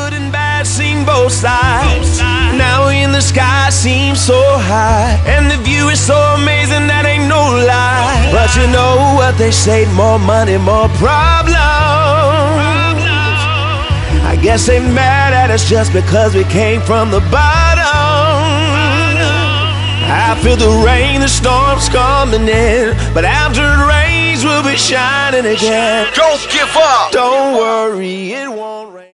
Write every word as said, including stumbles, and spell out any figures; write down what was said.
Good and bad seen both sides. Now we in the sky seems so high, and the view is so amazing that ain't no lie. But you know what they say, more money, more problems. I guess they mad at us just because we came from the bottom. I feel the rain, the storm's coming in, but after it rains we'll be shining again. Don't give up. Don't worry, it won't rain.